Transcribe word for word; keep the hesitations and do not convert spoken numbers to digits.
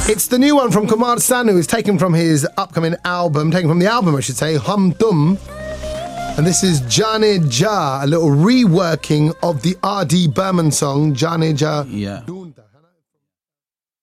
It's the new one from Kumar Sanu. It's taken from his upcoming album, taken from the album, I should say, Hum Tum. And this is Jane Ja, a little reworking of the R D Burman song, Jane Ja. Yeah.